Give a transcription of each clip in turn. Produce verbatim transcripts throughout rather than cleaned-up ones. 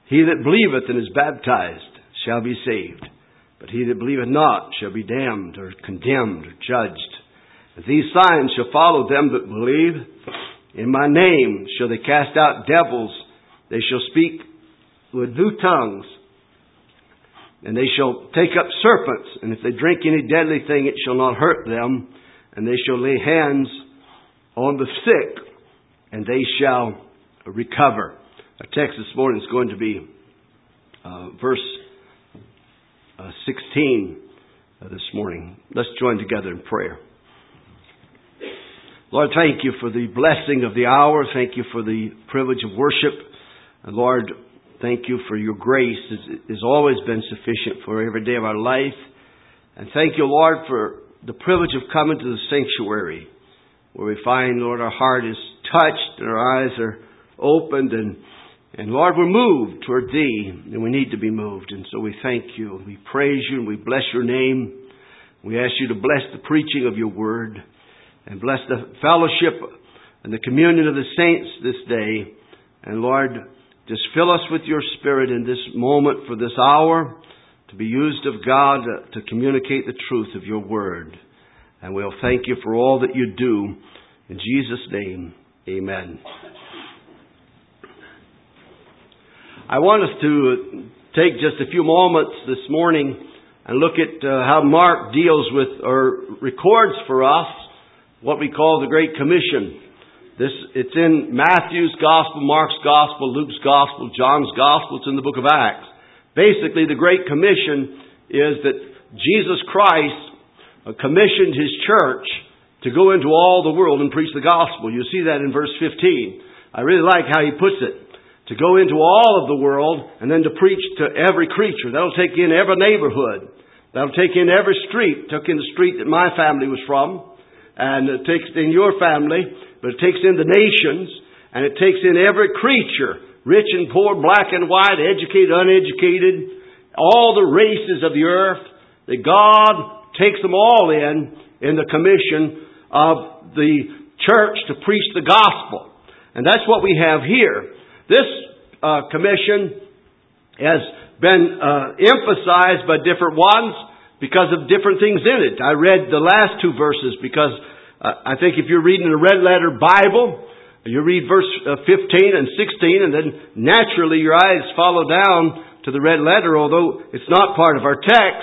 He that believeth and is baptized shall be saved. But he that believeth not shall be damned or condemned or judged. And these signs shall follow them that believe. In my name shall they cast out devils. They shall speak with new tongues. And they shall take up serpents. And if they drink any deadly thing, it shall not hurt them. And they shall lay hands on the sick, and they shall recover. Our text this morning is going to be uh, verse uh, sixteen uh, this morning. Let's join together in prayer. Lord, thank you for the blessing of the hour. Thank you for the privilege of worship. And Lord, thank you for your grace. It has always been sufficient for every day of our life. And thank you, Lord, for the privilege of coming to the sanctuary, where we find, Lord, our heart is touched and our eyes are opened. And, and Lord, we're moved toward Thee, and we need to be moved. And so we thank you. We praise you and we bless your name. We ask you to bless the preaching of your word and bless the fellowship and the communion of the saints this day. And Lord, just fill us with your Spirit in this moment for this hour to be used of God to communicate the truth of your word. And we'll thank you for all that you do. In Jesus' name, amen. I want us to take just a few moments this morning and look at uh, how Mark deals with or records for us what we call the Great Commission. This, it's in Matthew's Gospel, Mark's Gospel, Luke's Gospel, John's Gospel. It's in the book of Acts. Basically, the Great Commission is that Jesus Christ commissioned His church to go into all the world and preach the gospel. You see that in verse fifteen. I really like how he puts it. To go into all of the world and then to preach to every creature. That'll take in every neighborhood. That'll take in every street. Took in the street that my family was from. And it takes in your family. But it takes in the nations. And it takes in every creature. Rich and poor, black and white, educated, uneducated. All the races of the earth. That God takes them all in, in the commission of the church to preach the gospel. And that's what we have here. This uh, commission has been uh, emphasized by different ones because of different things in it. I read the last two verses because uh, I think if you're reading a red letter Bible, you read verse uh, fifteen and sixteen, and then naturally your eyes follow down to the red letter, although it's not part of our text.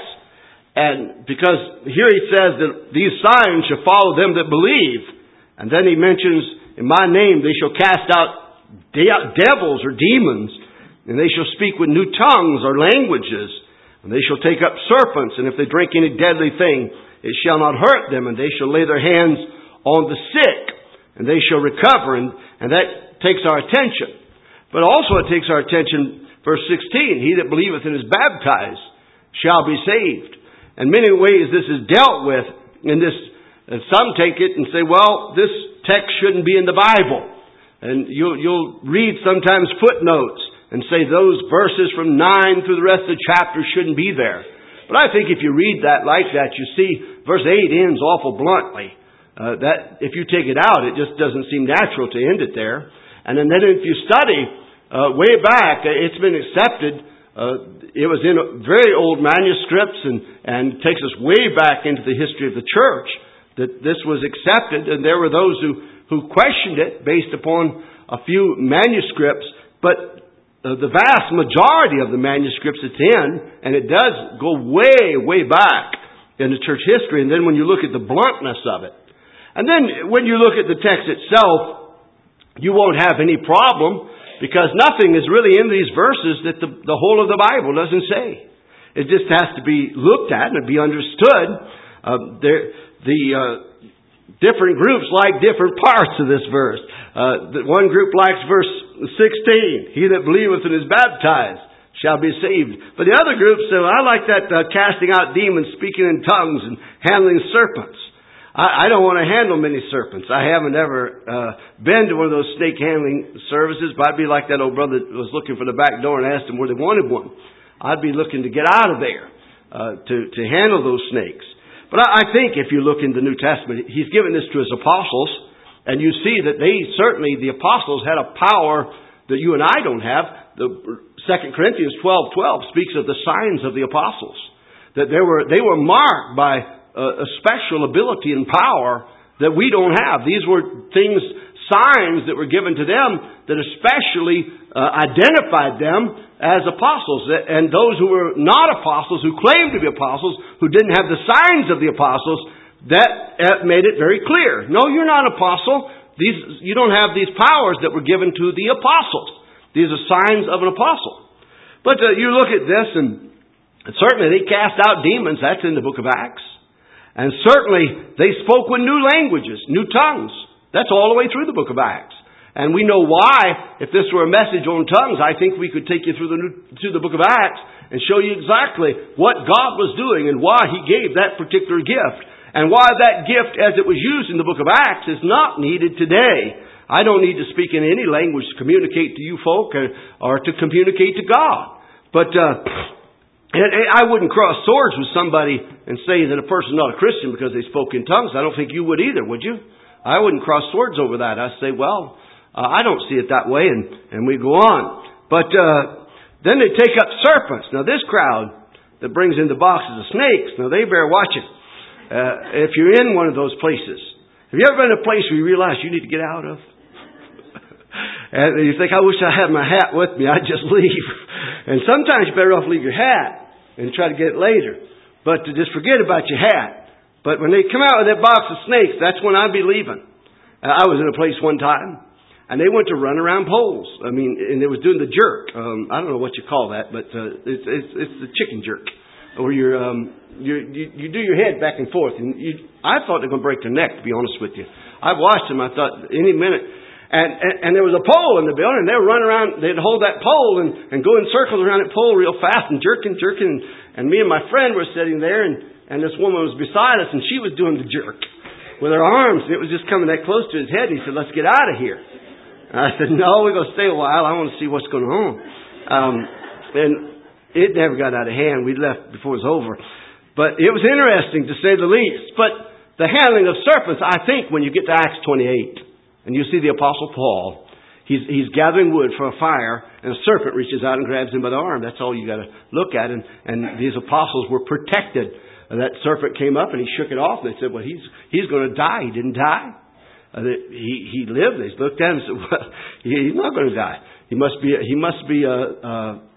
And because here he says that these signs shall follow them that believe. And then he mentions, in my name they shall cast out de- devils or demons. And they shall speak with new tongues or languages. And they shall take up serpents. And if they drink any deadly thing, it shall not hurt them. And they shall lay their hands on the sick. And they shall recover. And, and that takes our attention. But also it takes our attention, verse sixteen, he that believeth and is baptized shall be saved. In many ways this is dealt with in this. And some take it and say, well, this text shouldn't be in the Bible. And you'll, you'll read sometimes footnotes and say those verses from nine through the rest of the chapter shouldn't be there. But I think if you read that like that, you see verse eight ends awful bluntly. Uh, that if you take it out, it just doesn't seem natural to end it there. And then, then if you study uh, way back, it's been accepted. Uh, it was in very old manuscripts and, and takes us way back into the history of the church that this was accepted. And there were those who, who questioned it based upon a few manuscripts. But uh, the vast majority of the manuscripts it's in, and it does go way, way back in the church history. And then when you look at the bluntness of it. And then when you look at the text itself, you won't have any problem. Because nothing is really in these verses that the, the whole of the Bible doesn't say. It just has to be looked at and be understood. Uh, there, the uh, different groups like different parts of this verse. Uh, the one group likes verse sixteen. He that believeth and is baptized shall be saved. But the other group said, well, I like that uh, casting out demons, speaking in tongues, and handling serpents. I don't want to handle many serpents. I haven't ever uh, been to one of those snake handling services, but I'd be like that old brother that was looking for the back door and asked him where they wanted one. I'd be looking to get out of there uh, to, to handle those snakes. But I, I think if you look in the New Testament, he's given this to his apostles, and you see that they certainly, the apostles had a power that you and I don't have. The Second Corinthians twelve twelve speaks of the signs of the apostles. That they were, they were marked by a, a special ability and power that we don't have. These were things, signs that were given to them that especially uh, identified them as apostles. And those who were not apostles, who claimed to be apostles, who didn't have the signs of the apostles, that made it very clear. No, you're not an apostle. These, you don't have these powers that were given to the apostles. These are signs of an apostle. But uh, you look at this, and certainly they cast out demons. That's in the book of Acts. And certainly they spoke with new languages, new tongues. That's all the way through the book of Acts. And we know why. If this were a message on tongues, I think we could take you through the new, through the book of Acts and show you exactly what God was doing and why He gave that particular gift. And why that gift, as it was used in the book of Acts, is not needed today. I don't need to speak in any language to communicate to you folk or, or to communicate to God. But uh, I wouldn't cross swords with somebody and say that a person's not a Christian because they spoke in tongues. I don't think you would either, would you? I wouldn't cross swords over that. I'd say, well, uh, I don't see it that way, and, and we go on. But uh, then they take up serpents. Now this crowd that brings in the boxes of snakes, now they bear watching. Uh, if you're in one of those places, have you ever been in a place where you realize you need to get out of? And you think, I wish I had my hat with me. I'd just leave. And sometimes you're better off leave your hat and try to get it later. But to just forget about your hat. But when they come out with that box of snakes, that's when I'd be leaving. Uh, I was in a place one time, and they went to run around poles. I mean, and they was doing the jerk. Um, I don't know what you call that, but uh, it's, it's it's the chicken jerk, or you're, um, you're, you you do your head back and forth. And you, I thought they were going to break their neck. To be honest with you, I watched them. I thought any minute. And, and, and there was a pole in the building, and they were running around, they'd hold that pole and, and go in circles around that pole real fast and jerking, jerking. And me and my friend were sitting there, and, and this woman was beside us, and she was doing the jerk with her arms. And it was just coming that close to his head. And he said, let's get out of here. And I said, no, we're going to stay a while. I want to see what's going on. Um, and it never got out of hand. We left before it was over. But it was interesting, to say the least. But the handling of serpents, I think, when you get to Acts twenty-eight, and you see the Apostle Paul, he's, he's gathering wood for a fire, and a serpent reaches out and grabs him by the arm. That's all you got to look at. And, and these apostles were protected. And that serpent came up and he shook it off. And they said, well, he's, he's going to die. He didn't die. Uh, he, he lived. They looked at him and said, well, he's not going to die. He must be, he must be a, a,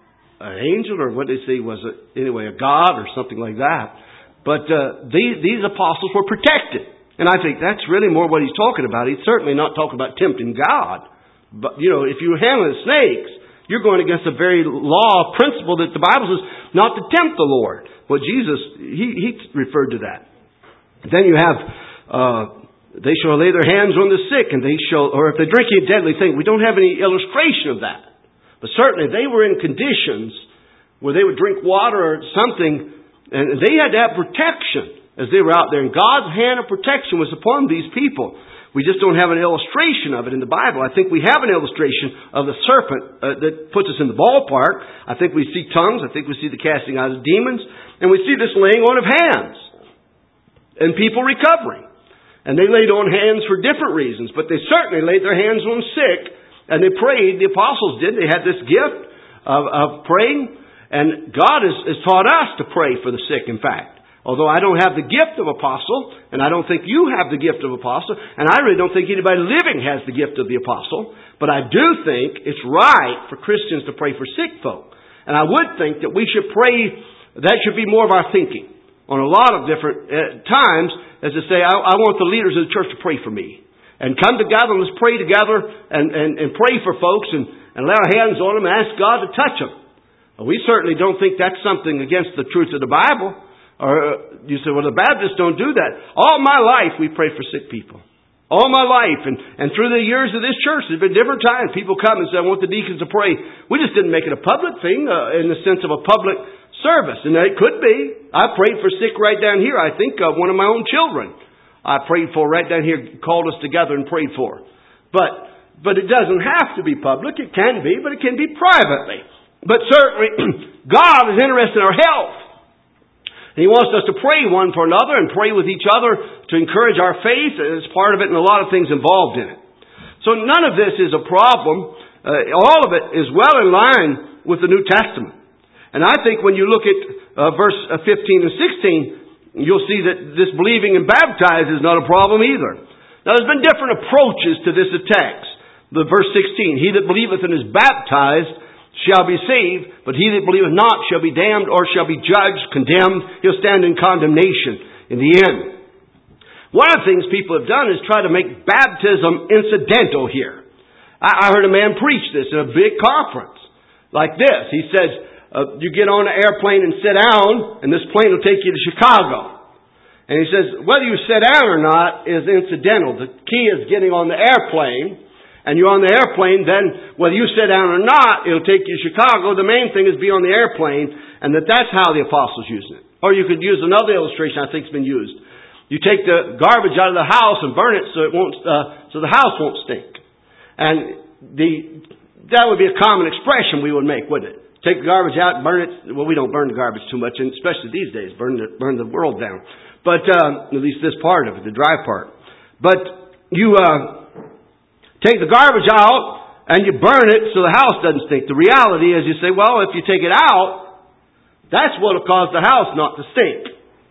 an angel, or what did they say was it? Anyway, a god or something like that. But uh, these, these apostles were protected. And I think that's really more what he's talking about. He's certainly not talking about tempting God. But, you know, if you're handling snakes, you're going against the very law, principle that the Bible says not to tempt the Lord. Well, Jesus, he, he referred to that. Then you have, uh, they shall lay their hands on the sick, and they shall, or if they drink a deadly thing. We don't have any illustration of that. But certainly they were in conditions where they would drink water or something, and they had to have protection as they were out there. And God's hand of protection was upon these people. We just don't have an illustration of it in the Bible. I think we have an illustration of the serpent uh, that puts us in the ballpark. I think we see tongues. I think we see the casting out of demons. And we see this laying on of hands. And people recovering. And they laid on hands for different reasons. But they certainly laid their hands on sick. And they prayed. The apostles did. They had this gift of, of praying. And God has, has taught us to pray for the sick, in fact. Although I don't have the gift of apostle, and I don't think you have the gift of apostle, and I really don't think anybody living has the gift of the apostle, but I do think it's right for Christians to pray for sick folk. And I would think that we should pray, that should be more of our thinking on a lot of different uh, times, as to say, I, I want the leaders of the church to pray for me. And come together and let's pray together and, and, and pray for folks and, and lay our hands on them and ask God to touch them. Well, we certainly don't think that's something against the truth of the Bible. Or you say, well, the Baptists don't do that. All my life we pray for sick people. All my life. And, and through the years of this church, there's been different times people come and say, I want the deacons to pray. We just didn't make it a public thing uh, in the sense of a public service. And it could be. I prayed for sick right down here. I think of one of my own children I prayed for right down here, called us together and prayed for. But, but it doesn't have to be public. It can be, but it can be privately. But certainly, God is interested in our health. He wants us to pray one for another and pray with each other to encourage our faith. It's part of it and a lot of things involved in it. So none of this is a problem. Uh, all of it is well in line with the New Testament. And I think when you look at uh, verse fifteen and sixteen, you'll see that this believing and baptized is not a problem either. Now there's been different approaches to this text. The verse sixteen, he that believeth and is baptized shall be saved, but he that believeth not shall be damned, or shall be judged, condemned. He'll stand in condemnation in the end. One of the things people have done is try to make baptism incidental here. I, I heard a man preach this in a big conference like this. He says, uh, you get on an airplane and sit down, and this plane will take you to Chicago. And he says, whether you sit down or not is incidental. The key is getting on the airplane. And you're on the airplane, then whether you sit down or not, it'll take you to Chicago. The main thing is be on the airplane, and that that's how the apostles using it. Or you could use another illustration I think's been used. You take the garbage out of the house and burn it so it won't, uh, so the house won't stink. And the that would be a common expression we would make, wouldn't it? Take the garbage out and burn it. Well, we don't burn the garbage too much, and especially these days, burn the burn the world down. But um, at least this part of it, the dry part. But you. Uh, Take the garbage out and you burn it so the house doesn't stink. The reality is you say, well, if you take it out, that's what will cause the house not to stink.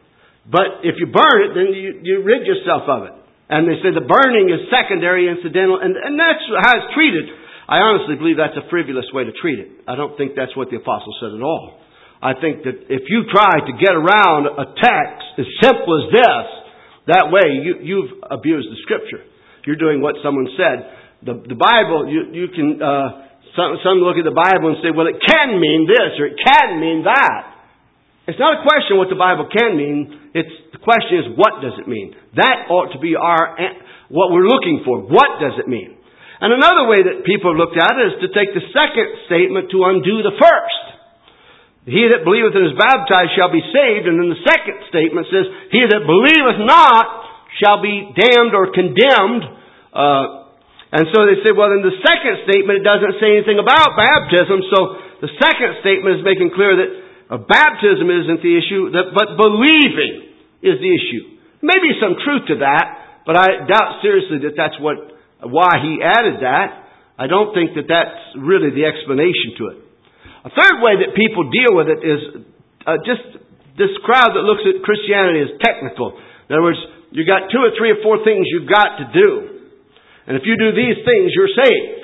But if you burn it, then you, you rid yourself of it. And they say the burning is secondary, incidental, and, and that's how it's treated. I honestly believe that's a frivolous way to treat it. I don't think that's what the apostle said at all. I think that if you try to get around a text as simple as this, that way you, you've abused the Scripture. You're doing what someone said. The, the Bible, you, you can, uh, some, some look at the Bible and say, well, it can mean this or it can mean that. It's not a question what the Bible can mean. It's, the question is, what does it mean? That ought to be our, what we're looking for. What does it mean? And another way that people have looked at it is to take the second statement to undo the first. He that believeth and is baptized shall be saved. And then the second statement says, he that believeth not shall be damned or condemned. Uh, And so they say, well, in the second statement, it doesn't say anything about baptism. So the second statement is making clear that uh, baptism isn't the issue, that, but believing is the issue. Maybe some truth to that, but I doubt seriously that that's what why he added that. I don't think that that's really the explanation to it. A third way that people deal with it is uh, just this crowd that looks at Christianity as technical. In other words, you got two or three or four things you've got to do. And if you do these things, you're saved.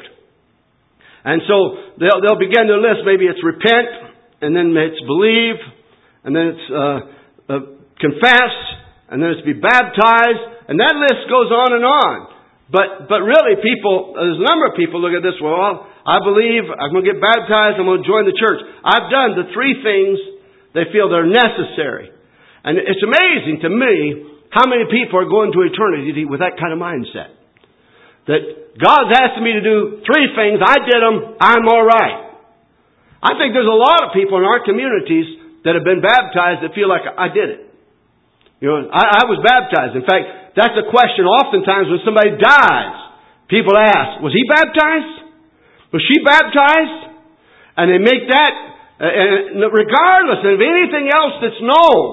And so they'll, they'll begin to list, maybe it's repent, and then it's believe, and then it's uh, uh, confess, and then it's be baptized, and that list goes on and on. But but really people, there's a number of people look at this, well, I believe, I'm going to get baptized, I'm going to join the church. I've done the three things they feel they're necessary. And it's amazing to me how many people are going to eternity with that kind of mindset. That God's asking me to do three things. I did them. I'm all right. I think there's a lot of people in our communities that have been baptized that feel like I did it. You know, I, I was baptized. In fact, that's a question oftentimes when somebody dies. People ask, was he baptized? Was she baptized? And they make that, uh, and regardless of anything else that's known,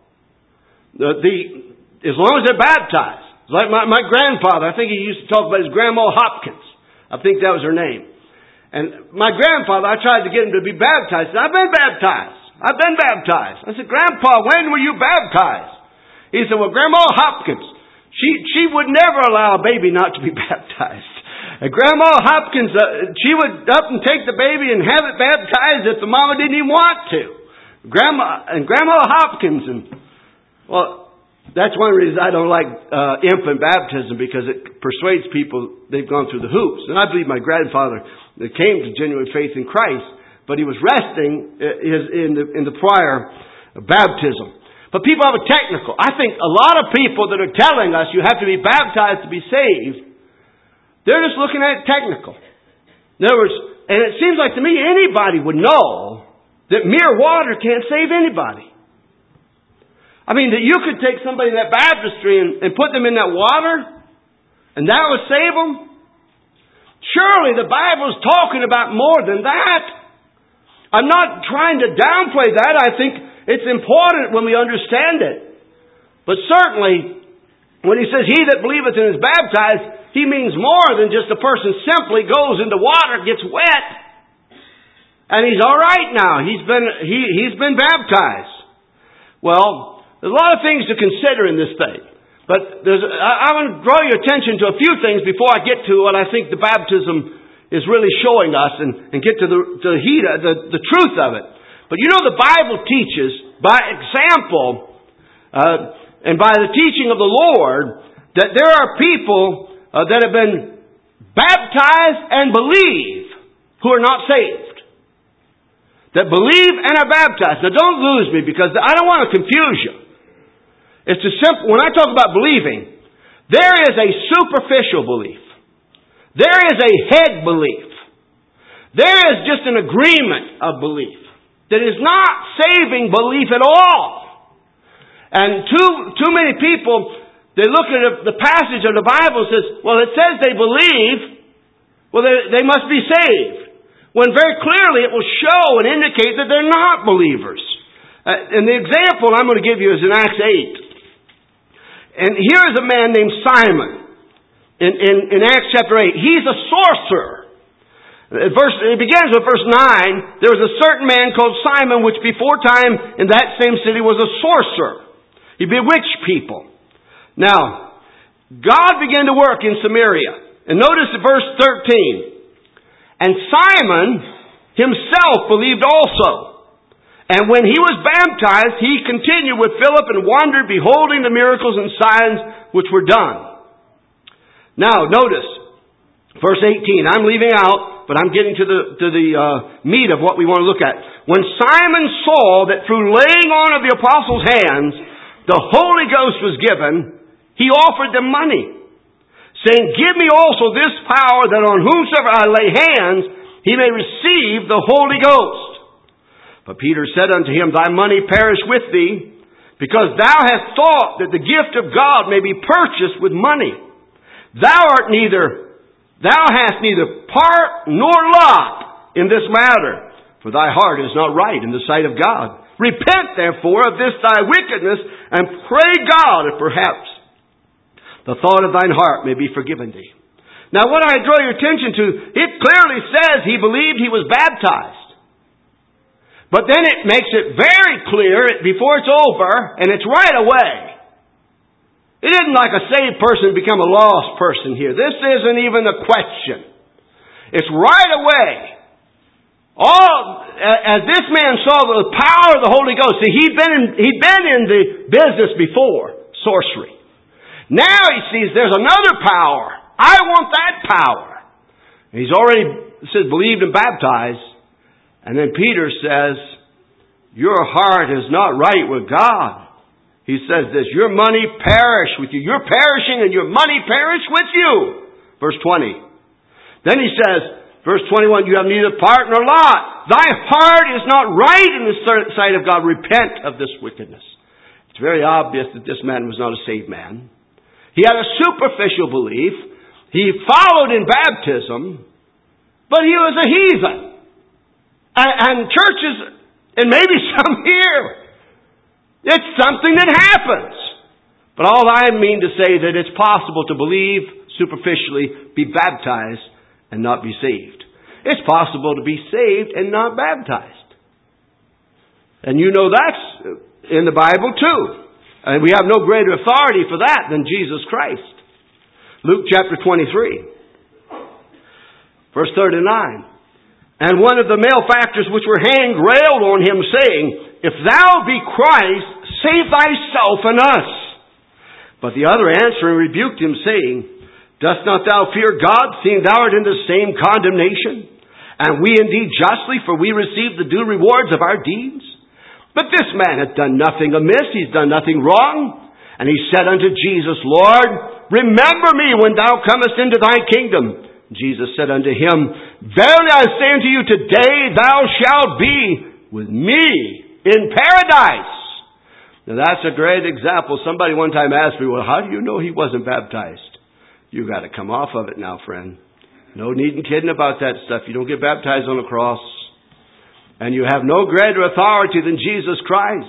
the, the as long as they're baptized. Like my, my grandfather, I think he used to talk about his Grandma Hopkins. I think that was her name. And my grandfather, I tried to get him to be baptized. He said, I've been baptized. I've been baptized. I said, Grandpa, when were you baptized? He said, well, Grandma Hopkins, she she would never allow a baby not to be baptized. And Grandma Hopkins, uh, she would up and take the baby and have it baptized if the mama didn't even want to. Grandma and Grandma Hopkins, and well, that's one reason I don't like uh, infant baptism, because it persuades people they've gone through the hoops. And I believe my grandfather came to genuine faith in Christ, but he was resting in the, in the prior baptism. But people have a technical. I think a lot of people that are telling us you have to be baptized to be saved, they're just looking at it technical. In other words, and it seems like to me anybody would know that mere water can't save anybody. I mean, that you could take somebody in that baptistry and, and put them in that water, and that would save them. Surely the Bible's talking about more than that. I'm not trying to downplay that. I think it's important when we understand it. But certainly, when he says, he that believeth and is baptized, he means more than just a person simply goes into water, gets wet, and he's all right now. He's been, he, he's been baptized. Well, there's a lot of things to consider in this thing. But there's, I, I want to draw your attention to a few things before I get to what I think the baptism is really showing us and, and get to the, to the heat, the, the truth of it. But you know, the Bible teaches by example, uh, and by the teaching of the Lord, that there are people uh, that have been baptized and believe who are not saved. That believe and are baptized. Now don't lose me, because I don't want to confuse you. It's a simple, when I talk about believing, there is a superficial belief. There is a head belief. There is just an agreement of belief that is not saving belief at all. And too, too many people, they look at the passage of the Bible and says, well, it says they believe, well, they, they must be saved. When very clearly it will show and indicate that they're not believers. Uh, and the example I'm going to give you is in Acts eight. And here is a man named Simon in, in, in Acts chapter eight. He's a sorcerer. Verse, it begins with verse nine. There was a certain man called Simon, which before time in that same city was a sorcerer. He bewitched people. Now, God began to work in Samaria. And notice verse thirteen. And Simon himself believed also. And when he was baptized, he continued with Philip and wondered, beholding the miracles and signs which were done. Now, notice, verse eighteen. I'm leaving out, but I'm getting to the to the uh, meat of what we want to look at. When Simon saw that through laying on of the apostles' hands, the Holy Ghost was given, he offered them money, saying, give me also this power, that on whomsoever I lay hands, he may receive the Holy Ghost. But Peter said unto him, thy money perish with thee, because thou hast thought that the gift of God may be purchased with money. Thou art neither, thou hast neither part nor lot in this matter, for thy heart is not right in the sight of God. Repent therefore of this thy wickedness, and pray God if perhaps the thought of thine heart may be forgiven thee. Now what I draw your attention to, it clearly says he believed he was baptized. But then it makes it very clear before it's over, and it's right away. It isn't like a saved person become a lost person here. This isn't even a question. It's right away. All, as this man saw the power of the Holy Ghost, see, he'd been in, he'd been in the business before, sorcery. Now he sees there's another power. I want that power. And he's already, it says, believed and baptized. And then Peter says, your heart is not right with God. He says this, your money perish with you. You're perishing and your money perish with you. Verse twenty. Then he says, verse twenty-one, you have neither part nor lot. Thy heart is not right in the sight of God. Repent of this wickedness. It's very obvious that this man was not a saved man. He had a superficial belief. He followed in baptism, but he was a heathen. And, and churches, and maybe some here, it's something that happens. But all I mean to say that it's possible to believe superficially, be baptized, and not be saved. It's possible to be saved and not baptized. And you know that's in the Bible too. And we have no greater authority for that than Jesus Christ. Luke chapter twenty-three, verse thirty-nine. And one of the malefactors which were hanged railed on him, saying, if thou be Christ, save thyself and us. But the other answering rebuked him, saying, dost not thou fear God, seeing thou art in the same condemnation? And we indeed justly, for we receive the due rewards of our deeds. But this man hath done nothing amiss, he's done nothing wrong. And he said unto Jesus, Lord, remember me when thou comest into thy kingdom. Jesus said unto him, verily I say unto you, today thou shalt be with me in paradise. Now that's a great example. Somebody one time asked me, well, how do you know he wasn't baptized? You got to come off of it now, friend. No need in kidding about that stuff. You don't get baptized on the cross. And you have no greater authority than Jesus Christ.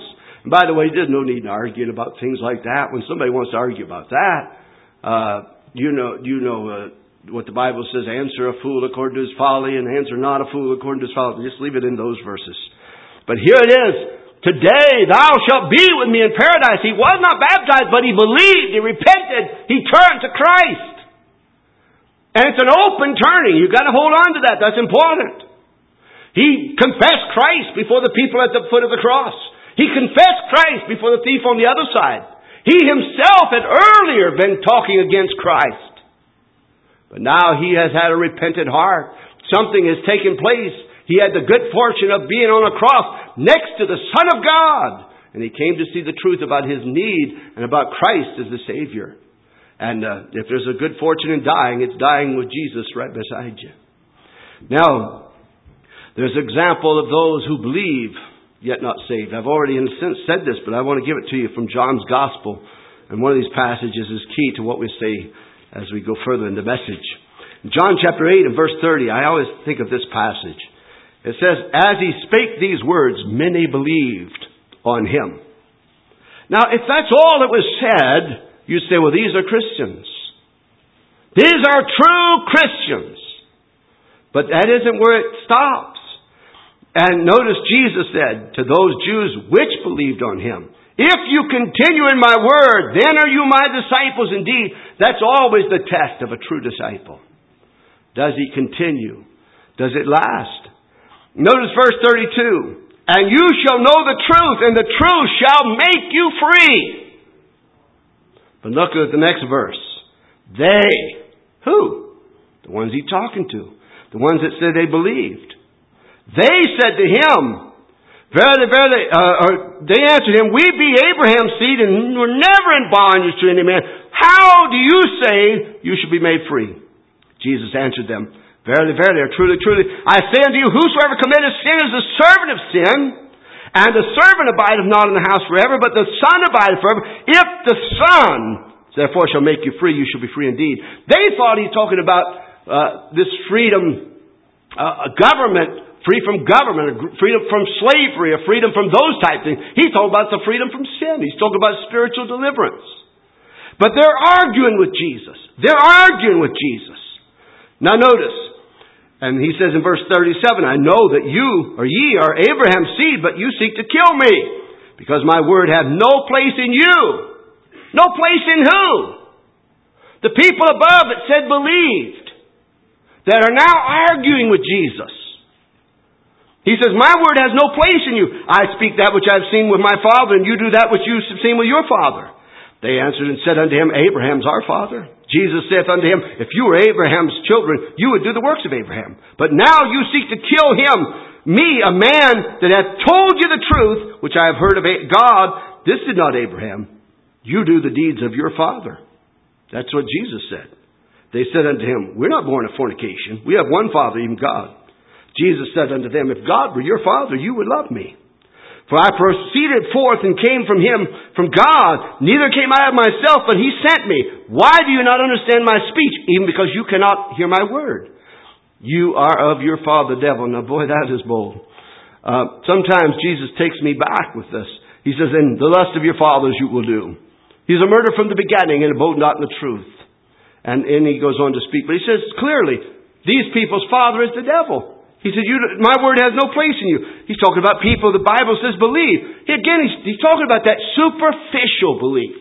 And by the way, there's no need in arguing about things like that. When somebody wants to argue about that, uh, you know, you know uh, what the Bible says, answer a fool according to his folly, and answer not a fool according to his folly. Just leave it in those verses. But here it is. Today thou shalt be with me in paradise. He was not baptized, but he believed, he repented, he turned to Christ. And it's an open turning. You've got to hold on to that. That's important. He confessed Christ before the people at the foot of the cross. He confessed Christ before the thief on the other side. He himself had earlier been talking against Christ. But now he has had a repentant heart. Something has taken place. He had the good fortune of being on a cross next to the Son of God. And he came to see the truth about his need and about Christ as the Savior. And uh, if there's a good fortune in dying, it's dying with Jesus right beside you. Now, there's an example of those who believe, yet not saved. I've already in a sense said this, but I want to give it to you from John's Gospel. And one of these passages is key to what we say as we go further in the message. In John chapter eight and verse thirty, I always think of this passage. It says, as he spake these words, many believed on him. Now, if that's all that was said, you say, well, these are Christians. These are true Christians. But that isn't where it stops. And notice Jesus said to those Jews which believed on him, if you continue in my word, then are you my disciples indeed. That's always the test of a true disciple. Does he continue? Does it last? Notice verse thirty-two. And you shall know the truth, and the truth shall make you free. But look at the next verse. They. Who? The ones he's talking to. The ones that said they believed. They said to him, verily, verily, uh, or they answered him, we be Abraham's seed, and we're never in bondage to any man. How do you say you should be made free? Jesus answered them, verily, verily, or truly, truly, I say unto you, whosoever committeth sin is the servant of sin, and the servant abideth not in the house forever, but the Son abideth forever. If the Son, therefore, shall make you free, you shall be free indeed. They thought he's talking about uh, this freedom, uh, a government, free from government, a freedom from slavery, a freedom from those type things. He's talking about the freedom from sin. He's talking about spiritual deliverance. But they're arguing with Jesus. They're arguing with Jesus. Now notice, and he says in verse thirty-seven, I know that you, or ye, are Abraham's seed, but you seek to kill me, because my word hath no place in you. No place in who? The people above that said believed, that are now arguing with Jesus. He says, my word has no place in you. I speak that which I have seen with my father, and you do that which you have seen with your father. They answered and said unto him, Abraham's our father. Jesus saith unto him, if you were Abraham's children, you would do the works of Abraham. But now you seek to kill him, me, a man that hath told you the truth, which I have heard of God. This did not Abraham. You do the deeds of your father. That's what Jesus said. They said unto him, we're not born of fornication. We have one Father, even God. Jesus said unto them, if God were your Father, you would love me. For I proceeded forth and came from him, from God. Neither came I of myself, but he sent me. Why do you not understand my speech? Even because you cannot hear my word. You are of your father, the devil. Now, boy, that is bold. Uh, sometimes Jesus takes me back with this. He says, and the lust of your fathers you will do. He's a murderer from the beginning and abode not in the truth. And, and he goes on to speak. But he says clearly, these people's father is the devil. He said, you, my word has no place in you. He's talking about people the Bible says believe. Again, he's, he's talking about that superficial belief.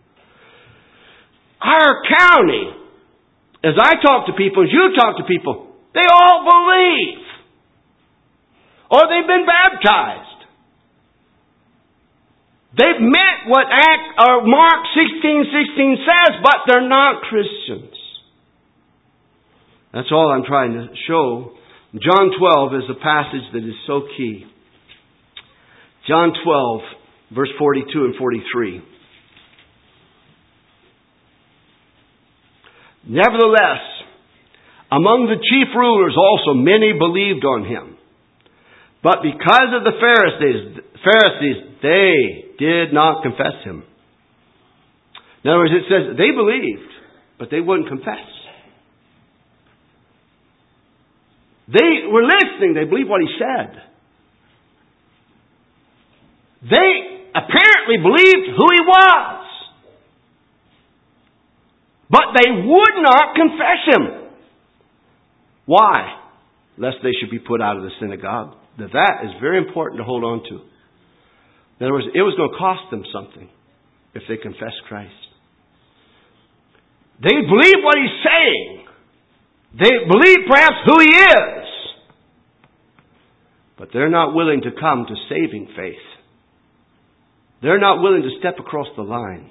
Our county, as I talk to people, as you talk to people, they all believe. Or they've been baptized. They've met what Act or Mark sixteen sixteen says, but they're not Christians. That's all I'm trying to show. John twelve is a passage that is so key. John twelve, verse forty-two and forty-three. Nevertheless, among the chief rulers also many believed on him. But because of the Pharisees, Pharisees, they did not confess him. In other words, it says they believed, but they wouldn't confess. They were listening. They believed what he said. They apparently believed who He was. But they would not confess Him. Why? Lest they should be put out of the synagogue. Now that is very important to hold on to. In other words, it was going to cost them something if they confessed Christ. They believe what He's saying. They believe perhaps who He is. But they're not willing to come to saving faith. They're not willing to step across the line.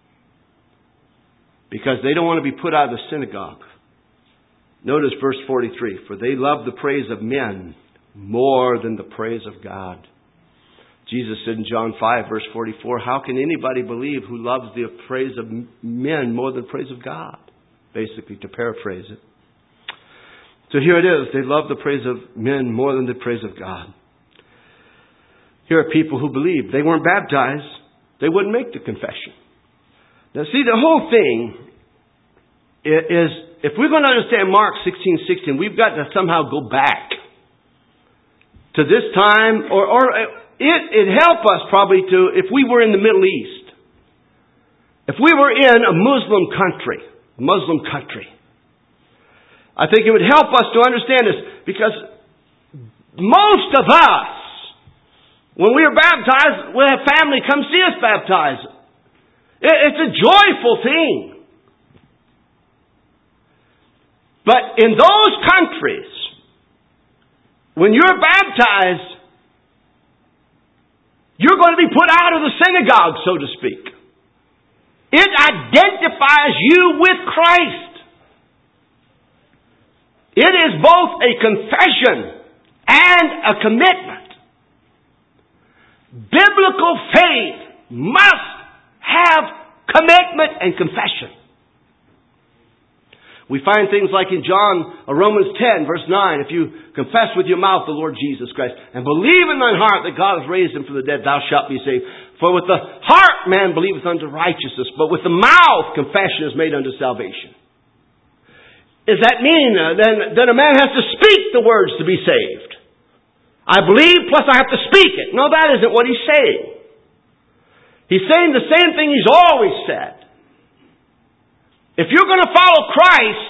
Because they don't want to be put out of the synagogue. Notice verse forty-three. For they love the praise of men more than the praise of God. Jesus said in John five, verse forty-four, how can anybody believe who loves the praise of men more than the praise of God? Basically, to paraphrase it. So here it is. They love the praise of men more than the praise of God. Here are people who believe. They weren't baptized. They wouldn't make the confession. Now see, the whole thing is, if we're going to understand Mark sixteen sixteen, we've got to somehow go back to this time, or, or it, it'd help us probably to, if we were in the Middle East, if we were in a Muslim country, Muslim country, I think it would help us to understand this, because most of us, when we are baptized, we have family come see us baptized. It's a joyful thing. But in those countries, when you're baptized, you're going to be put out of the synagogue, so to speak. It identifies you with Christ. It is both a confession and a commitment. Biblical faith must have commitment and confession. We find things like in John, Romans ten, verse nine, if you confess with your mouth the Lord Jesus Christ and believe in thine heart that God has raised Him from the dead, thou shalt be saved. For with the heart man believeth unto righteousness, but with the mouth confession is made unto salvation. Does that mean uh, then, then a man has to speak the words to be saved? I believe, plus I have to speak it. No, that isn't what he's saying. He's saying the same thing he's always said. If you're going to follow Christ,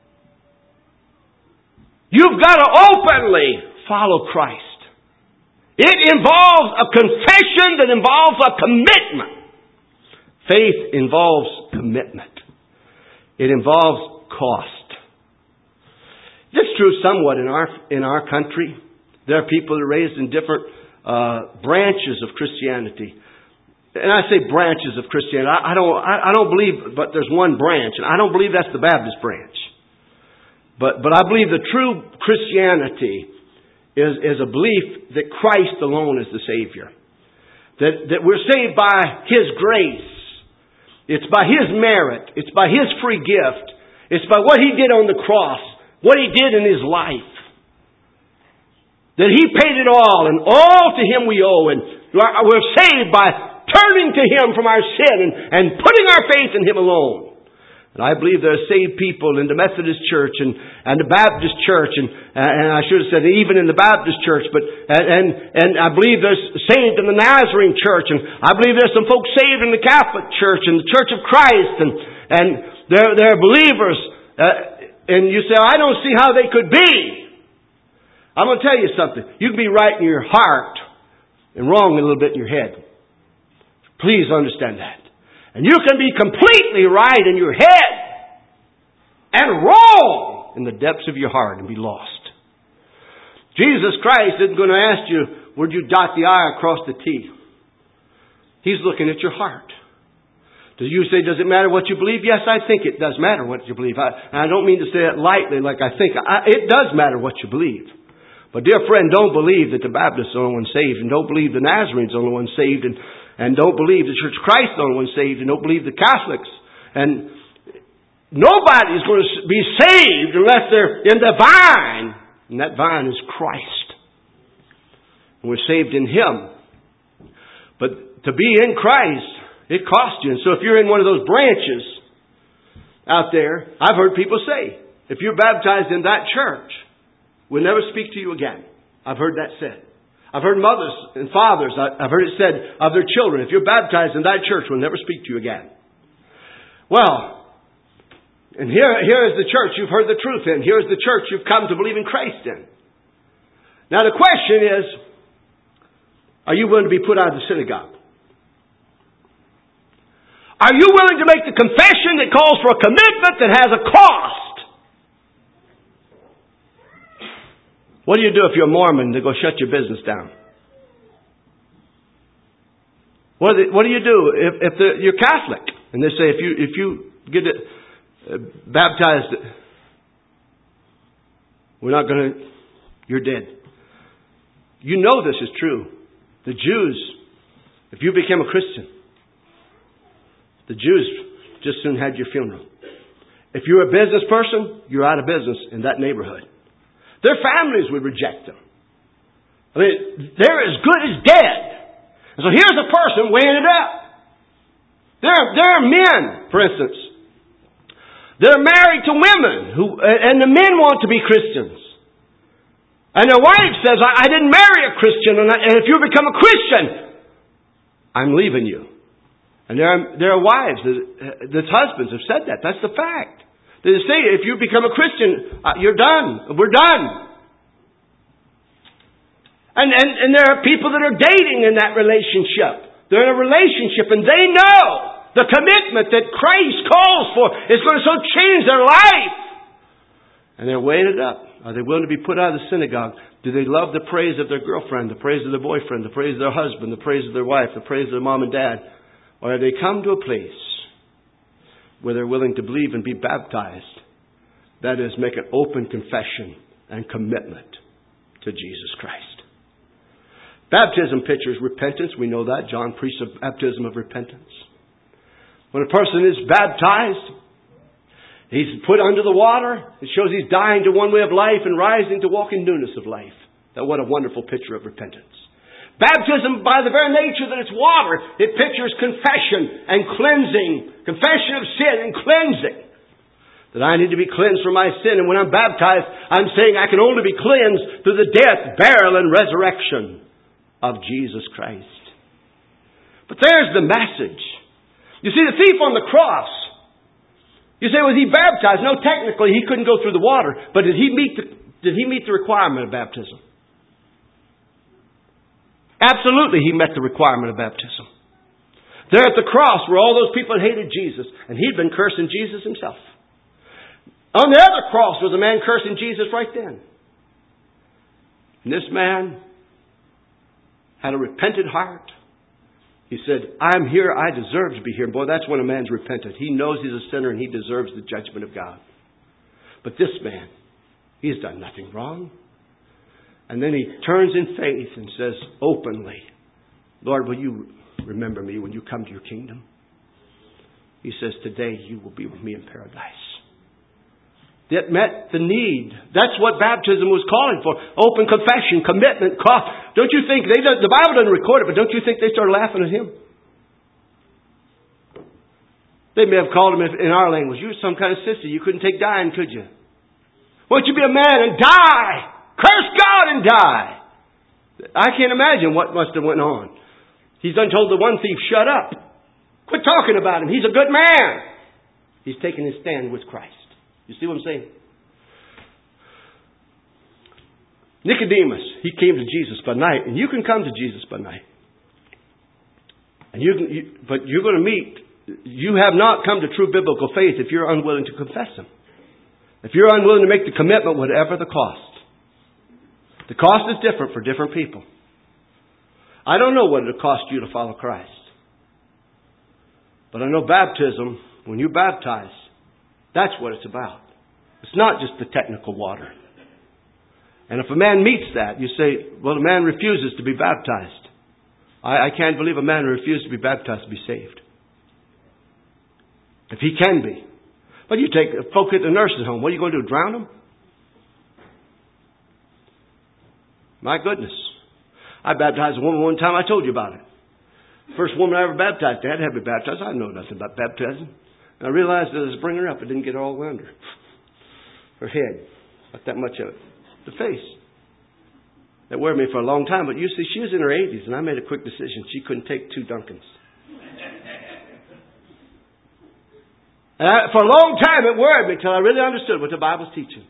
you've got to openly follow Christ. It involves a confession that involves a commitment. Faith involves commitment. It involves cost. This is true somewhat in our in our country. There are people that are raised in different uh, branches of Christianity. And I say branches of Christianity. I, I don't. I, I don't believe, but there's one branch, and I don't believe that's the Baptist branch. But but I believe the true Christianity is is a belief that Christ alone is the Savior. That that we're saved by His grace. It's by His merit. It's by His free gift. It's by what He did on the cross, what He did in His life. That He paid it all, and all to Him we owe, and we're saved by turning to Him from our sin and, and putting our faith in Him alone. And I believe there are saved people in the Methodist Church and, and the Baptist Church, and, and I should have said even in the Baptist Church, but and, and, and I believe there's saved in the Nazarene Church, and I believe there's some folks saved in the Catholic Church and the Church of Christ, and, and they're, they're believers. Uh, and you say, I don't see how they could be. I'm going to tell you something. You can be right in your heart and wrong a little bit in your head. Please understand that. And you can be completely right in your head and wrong in the depths of your heart and be lost. Jesus Christ isn't going to ask you, would you dot the I across the T? He's looking at your heart. Do you say, does it matter what you believe? Yes, I think it does matter what you believe. I, I don't mean to say it lightly like I think. I, it does matter what you believe. But dear friend, don't believe that the Baptists are the only one saved, and don't believe the Nazarenes are the only one saved, and, and don't believe the Church of Christ is the only one saved, and don't believe the Catholics. And nobody is going to be saved unless they're in the vine, and that vine is Christ. And we're saved in Him. But to be in Christ, it costs you. And so if you're in one of those branches out there, I've heard people say, if you're baptized in that church, we'll never speak to you again. I've heard that said. I've heard mothers and fathers, I've heard it said of their children, if you're baptized in that church, we'll never speak to you again. Well, and here, here is the church you've heard the truth in. Here is the church you've come to believe in Christ in. Now the question is, are you willing to be put out of the synagogue? Are you willing to make the confession that calls for a commitment that has a cost? What do you do if you're a Mormon? They go shut your business down. What do, they, what do you do if, if you're Catholic and they say if you if you get it, uh, baptized, we're not going to. You're dead. You know this is true. The Jews, if you became a Christian, the Jews just soon had your funeral. If you're a business person, you're out of business in that neighborhood. Their families would reject them. I mean, they're as good as dead. And so here's a person weighing it up. There, there are men, for instance, that are married to women, who, and the men want to be Christians. And their wife says, I, I didn't marry a Christian, and, I, and if you become a Christian, I'm leaving you. And there are, there are wives that, that husbands have said that. That's the fact. They say, if you become a Christian, uh, you're done. We're done. And, and, and there are people that are dating in that relationship. They're in a relationship and they know the commitment that Christ calls for is going to so change their life. And they're weighing it up. Are they willing to be put out of the synagogue? Do they love the praise of their girlfriend, the praise of their boyfriend, the praise of their husband, the praise of their wife, the praise of their mom and dad? Or have they come to a place where they're willing to believe and be baptized? That is, make an open confession and commitment to Jesus Christ. Baptism pictures repentance. We know that. John preached a baptism of repentance. When a person is baptized, he's put under the water. It shows he's dying to one way of life and rising to walk in newness of life. Now, what a wonderful picture of repentance. Baptism, by the very nature that it's water, it pictures confession and cleansing. Confession of sin and cleansing. That I need to be cleansed from my sin. And when I'm baptized, I'm saying I can only be cleansed through the death, burial, and resurrection of Jesus Christ. But there's the message. You see, the thief on the cross, you say, was he baptized? No, technically he couldn't go through the water. But did he meet the, did he meet the requirement of baptism? Absolutely, he met the requirement of baptism. There at the cross were all those people that hated Jesus, and he'd been cursing Jesus himself. On the other cross was a man cursing Jesus right then. And this man had a repentant heart. He said, I'm here, I deserve to be here. Boy, that's when a man's repentant. He knows he's a sinner and he deserves the judgment of God. But this man, he's done nothing wrong. And then he turns in faith and says openly, Lord, will you remember me when you come to your kingdom? He says, today you will be with me in paradise. That met the need. That's what baptism was calling for. Open confession, commitment, cough. Don't you think, they the Bible doesn't record it, but don't you think they started laughing at him? They may have called him in our language, you're some kind of sissy. You couldn't take dying, could you? Why don't you be a man and die? Curse God and die. I can't imagine what must have went on. He's done told the one thief, shut up. Quit talking about him. He's a good man. He's taken his stand with Christ. You see what I'm saying? Nicodemus, he came to Jesus by night, and you can come to Jesus by night. And you, can, you but you're going to meet. You have not come to true biblical faith if you're unwilling to confess Him. If you're unwilling to make the commitment, whatever the cost. The cost is different for different people. I don't know what it'll cost you to follow Christ. But I know baptism, when you're baptized, that's what it's about. It's not just the technical water. And if a man meets that, you say, well, the man refuses to be baptized. I, I can't believe a man who refuses to be baptized to be saved. If he can be. But you take folk at the nursing home, what are you going to do, drown them? My goodness. I baptized a woman one time, I told you about it. First woman I ever baptized, they had to have me baptized. I know nothing about baptizing. And I realized that as I bring her up, I didn't get her all the way under. Her head. Not that much of it. The face. that worried me for a long time. But you see, she was in her eighties, and I made a quick decision. She couldn't take two Duncans. And I, for a long time, it worried me until I really understood what the Bible's teaching.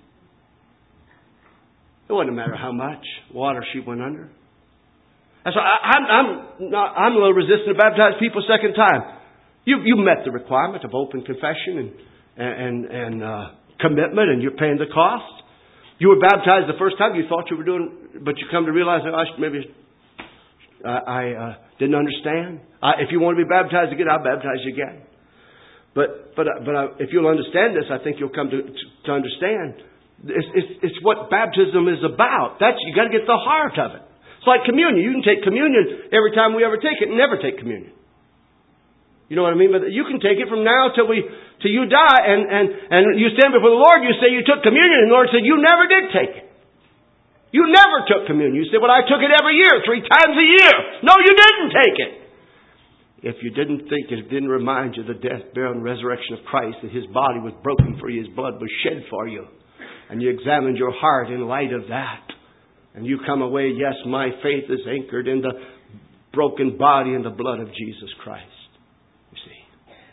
It wouldn't matter how much water she went under. And so I, I'm, I'm, not, I'm a little resistant to baptize people a second time. You, you met the requirement of open confession and and, and uh, commitment, and you're paying the cost. You were baptized the first time. You thought you were doing, but you come to realize that I should, maybe I, I uh, didn't understand. I, if you want to be baptized again, I'll baptize you again. But but but uh, if you'll understand this, I think you'll come to to understand. It's, it's, it's what baptism is about. That's you got to get the heart of it. It's like communion. You can take communion every time we ever take it, and never take communion. You know what I mean? But you can take it from now till we till you die, and and and you stand before the Lord. You say you took communion, and the Lord said you never did take it. You never took communion. You say, "Well, I took it every year, three times a year." No, you didn't take it. If you didn't think it, it didn't remind you of the death, burial, and resurrection of Christ, that His body was broken for you, His blood was shed for you, and you examined your heart in light of that, and you come away, yes, my faith is anchored in the broken body and the blood of Jesus Christ. You see,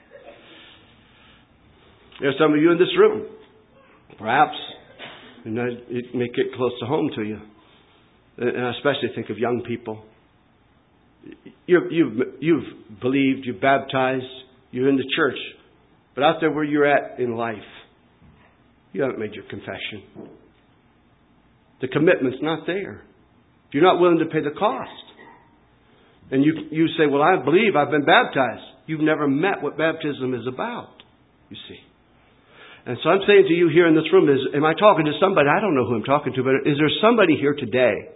there are some of you in this room, perhaps, and it may get close to home to you, and I especially think of young people. You've, you've, you've believed, you've baptized, you're in the church. But out there where you're at in life, you haven't made your confession. The commitment's not there. You're not willing to pay the cost. And you, you say, well, I believe I've been baptized. You've never met what baptism is about, you see. And so I'm saying to you here in this room, is, am I talking to somebody? I don't know who I'm talking to, but is there somebody here today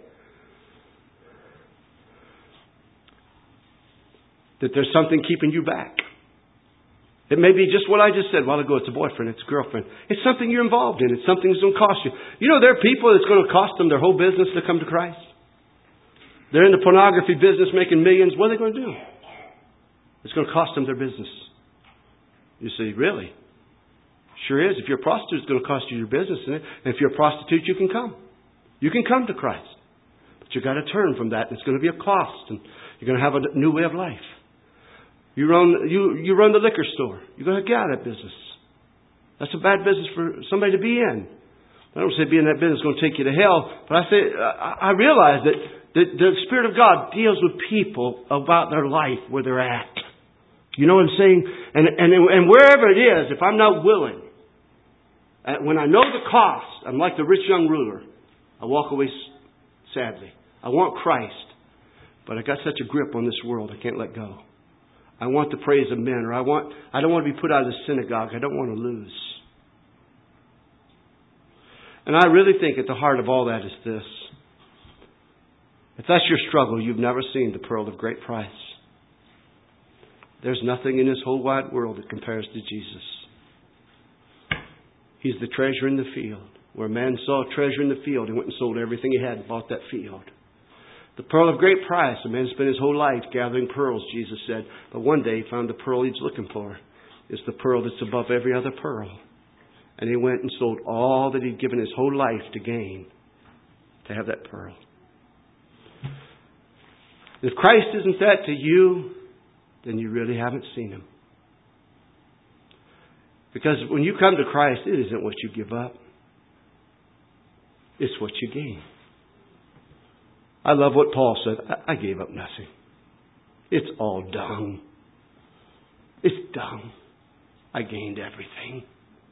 that there's something keeping you back? It may be just what I just said a while ago. It's a boyfriend. It's a girlfriend. It's something you're involved in. It's something that's going to cost you. You know, there are people that's going to cost them their whole business to come to Christ. They're in the pornography business making millions. What are they going to do? It's going to cost them their business. You say, really? Sure is. If you're a prostitute, it's going to cost you your business. And if you're a prostitute, you can come. You can come to Christ. But you've got to turn from that. And it's going to be a cost. And you're going to have a new way of life. You run, you, you run the liquor store. You're going to get out of that business. That's a bad business for somebody to be in. I don't say being in that business is going to take you to hell, but I say I, I realize that the, the Spirit of God deals with people about their life, where they're at. You know what I'm saying? And and and wherever it is, if I'm not willing, when I know the cost, I'm like the rich young ruler. I walk away sadly. I want Christ, but I got such a grip on this world, I can't let go. I want the praise of men, or I want I don't want to be put out of the synagogue. I don't want to lose. And I really think at the heart of all that is this. If that's your struggle, you've never seen the pearl of great price. There's nothing in this whole wide world that compares to Jesus. He's the treasure in the field. Where a man saw a treasure in the field, he went and sold everything he had and bought that field. The pearl of great price. A man spent his whole life gathering pearls, Jesus said. But one day he found the pearl he's looking for. It's the pearl that's above every other pearl. And he went and sold all that he'd given his whole life to gain, to have that pearl. If Christ isn't that to you, then you really haven't seen Him. Because when you come to Christ, it isn't what you give up. It's what you gain. I love what Paul said. I, I gave up nothing. It's all dung. It's dung. I gained everything.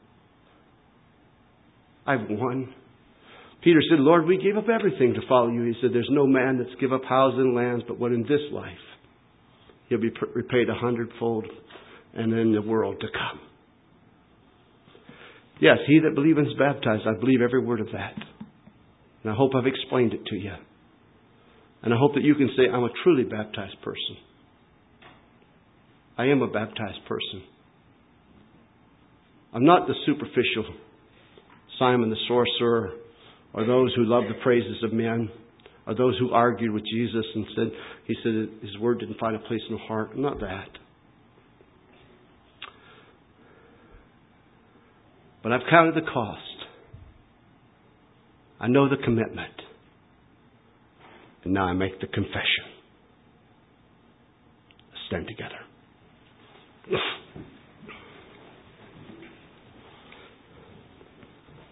I've won. Peter said, Lord, we gave up everything to follow you. He said, there's no man that's give up houses and lands, but what in this life, he'll be repaid a hundredfold, and in the world to come. Yes, he that believeth is baptized. I believe every word of that. And I hope I've explained it to you. And I hope that you can say, I'm a truly baptized person. I am a baptized person. I'm not the superficial Simon the sorcerer, or those who love the praises of men, or those who argued with Jesus and said, he said his word didn't find a place in the heart. I'm not that. But I've counted the cost. I know the commitment. And now I make the confession. Let's stand together.